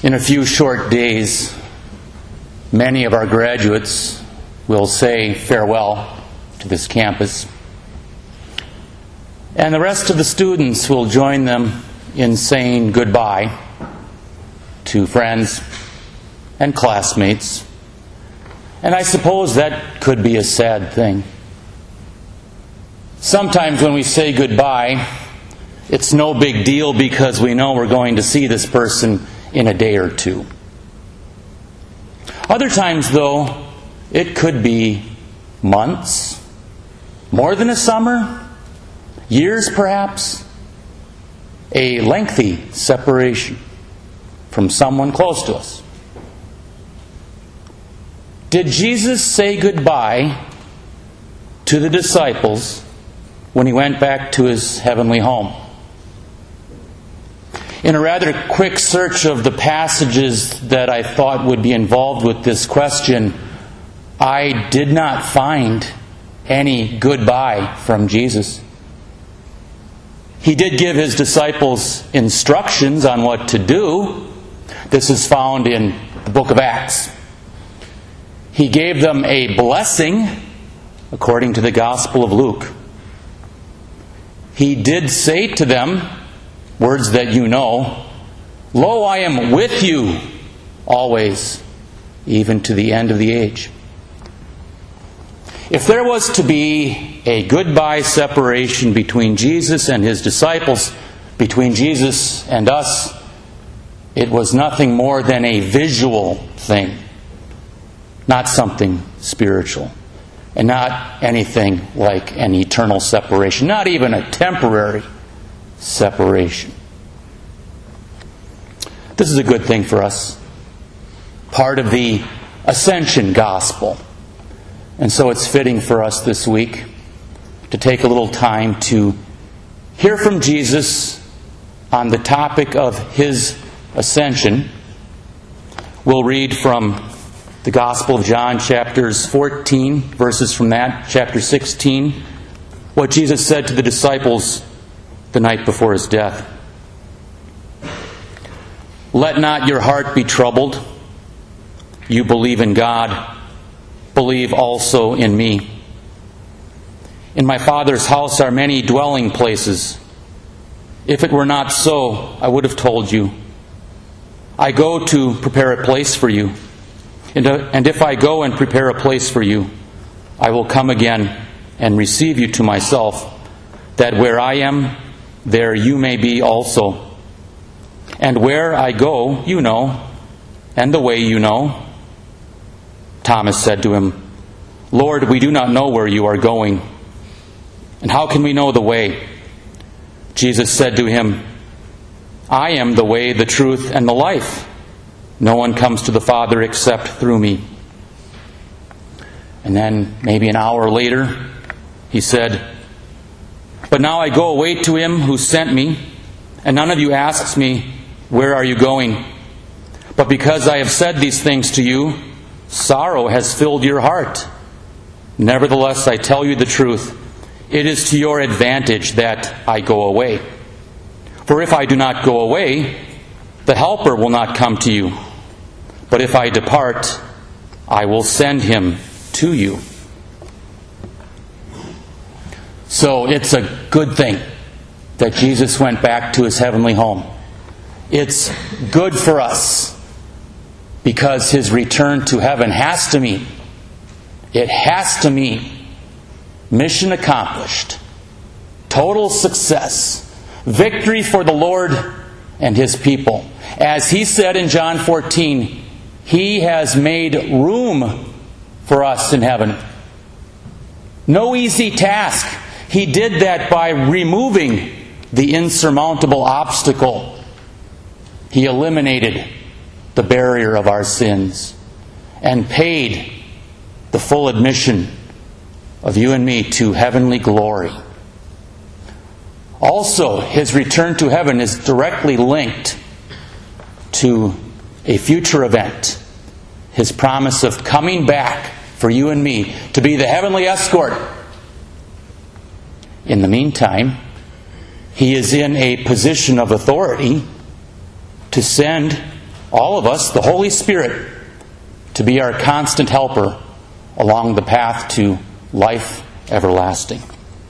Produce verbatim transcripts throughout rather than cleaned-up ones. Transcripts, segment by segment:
In a few short days, many of our graduates will say farewell to this campus. And the rest of the students will join them in saying goodbye to friends and classmates. And I suppose that could be a sad thing. Sometimes when we say goodbye, it's no big deal because we know we're going to see this person in a day or two. Other times, though, it could be months, more than a summer, years perhaps, a lengthy separation from someone close to us. Did Jesus say goodbye to the disciples when he went back to his heavenly home? In a rather quick search of the passages that I thought would be involved with this question, I did not find any goodbye from Jesus. He did give his disciples instructions on what to do. This is found in the book of Acts. He gave them a blessing, according to the Gospel of Luke. He did say to them, words that you know, "Lo, I am with you always, even to the end of the age." If there was to be a goodbye separation between Jesus and his disciples, between Jesus and us, it was nothing more than a visual thing, not something spiritual, and not anything like an eternal separation, not even a temporary separation. This is a good thing for us, part of the ascension gospel. And so it's fitting for us this week to take a little time to hear from Jesus on the topic of his ascension. We'll read from the Gospel of John, chapters fourteen, verses from that, chapter sixteen, what Jesus said to the disciples the night before his death. "Let not your heart be troubled. You believe in God. Believe also in me. In my Father's house are many dwelling places. If it were not so, I would have told you. I go to prepare a place for you. And if I go and prepare a place for you, I will come again and receive you to myself, that where I am, there you may be also. And where I go, you know, and the way you know." Thomas said to him, "Lord, we do not know where you are going, and how can we know the way?" Jesus said to him, "I am the way, the truth, and the life. No one comes to the Father except through me." And then, maybe an hour later, he said, "But now I go away to him who sent me, and none of you asks me, 'Where are you going?' But because I have said these things to you, sorrow has filled your heart. Nevertheless, I tell you the truth. It is to your advantage that I go away. For if I do not go away, the Helper will not come to you. But if I depart, I will send him to you." So it's a good thing that Jesus went back to his heavenly home. It's good for us because his return to heaven has to mean, it has to mean mission accomplished, total success, victory for the Lord and his people. As he said in John fourteen, he has made room for us in heaven. No easy task. He did that by removing the insurmountable obstacle. He eliminated the barrier of our sins and paid the full admission of you and me to heavenly glory. Also, his return to heaven is directly linked to a future event, his promise of coming back for you and me to be the heavenly escort. In the meantime, he is in a position of authority to send all of us, the Holy Spirit, to be our constant helper along the path to life everlasting.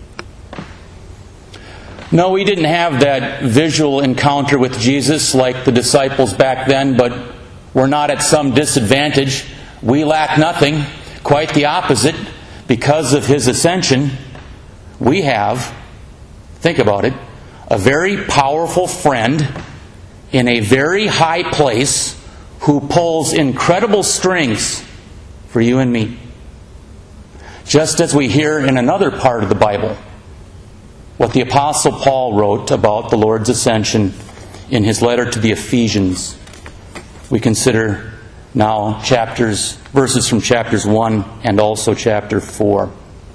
No, we didn't have that visual encounter with Jesus like the disciples back then, but we're not at some disadvantage. We lack nothing. Quite the opposite. Because of His ascension, we have, think about it, a very powerful friend in a very high place who pulls incredible strings for you and me. Just as we hear in another part of the Bible, what the Apostle Paul wrote about the Lord's ascension in his letter to the Ephesians. We consider now chapters, verses from chapters one and also chapter four.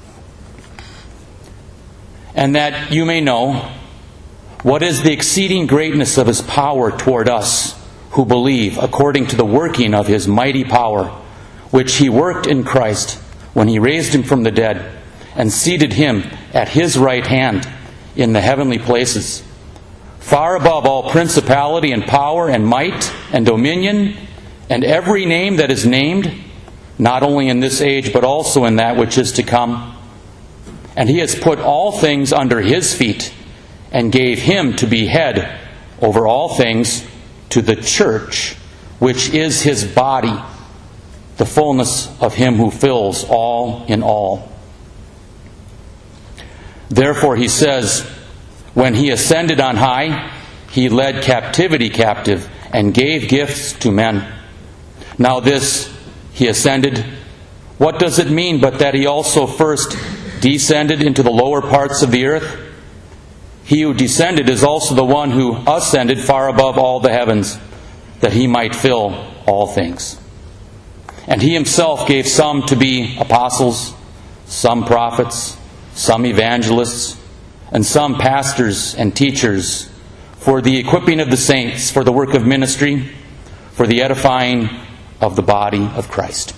And that you may know what is the exceeding greatness of His power toward us who believe, according to the working of His mighty power, which He worked in Christ when He raised Him from the dead, and seated Him at His right hand in the heavenly places, far above all principality and power and might and dominion and every name that is named, not only in this age but also in that which is to come. And He has put all things under His feet and gave Him to be head over all things to the church, which is His body, the fullness of Him who fills all in all. Therefore, He says, when He ascended on high, He led captivity captive and gave gifts to men. Now this, He ascended, what does it mean but that He also first descended into the lower parts of the earth? He who descended is also the one who ascended far above all the heavens, that He might fill all things. And He Himself gave some to be apostles, some prophets, some evangelists, and some pastors and teachers, for the equipping of the saints, for the work of ministry, for the edifying of the body of Christ.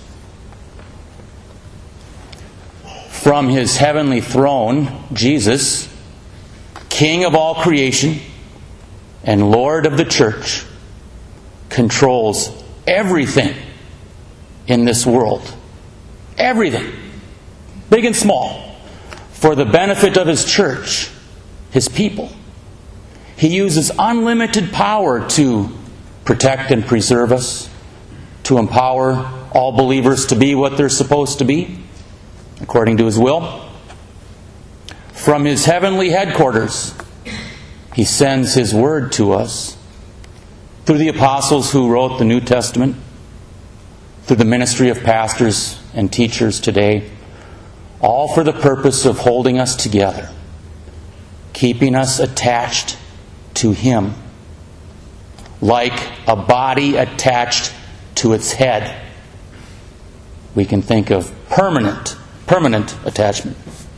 From His heavenly throne, Jesus, King of all creation and Lord of the church, controls everything in this world. Everything. Big and small. For the benefit of His church, His people. He uses unlimited power to protect and preserve us, to empower all believers to be what they're supposed to be, according to His will. From His heavenly headquarters, He sends His word to us through the apostles who wrote the New Testament, through the ministry of pastors and teachers today, all for the purpose of holding us together, keeping us attached to Him, like a body attached to its head. We can think of permanent, permanent attachment.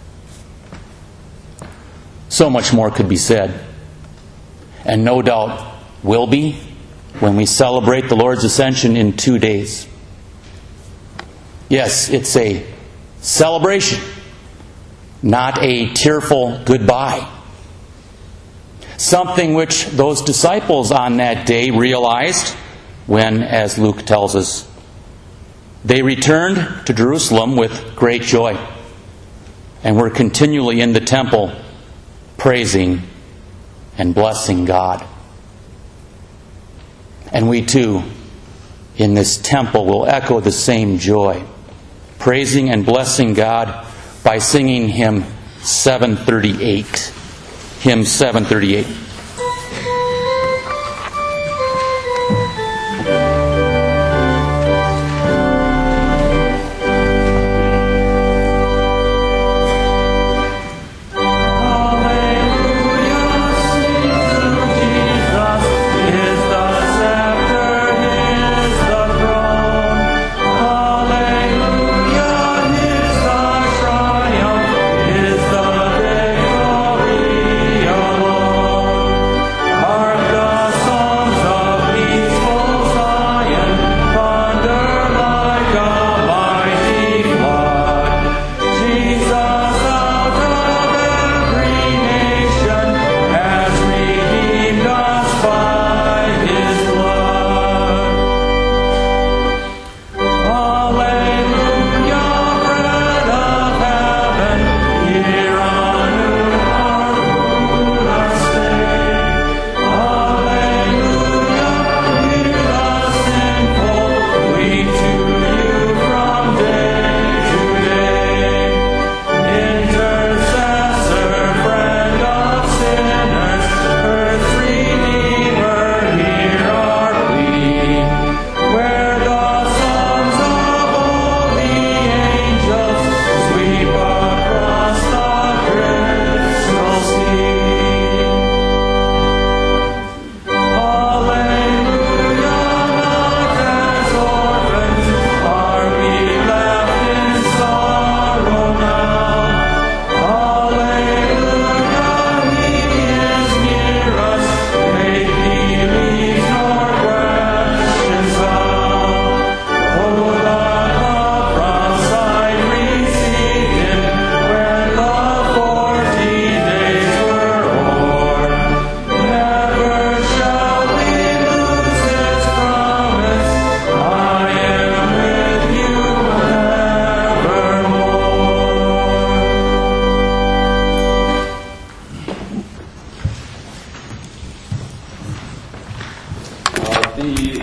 So much more could be said, and no doubt will be when we celebrate the Lord's ascension in two days. Yes, it's a celebration, not a tearful goodbye. Something which those disciples on that day realized when, as Luke tells us, they returned to Jerusalem with great joy and were continually in the temple praising and blessing God. And we too, in this temple, will echo the same joy, praising and blessing God by singing hymn seven thirty-eight. Hymn seven thirty-eight.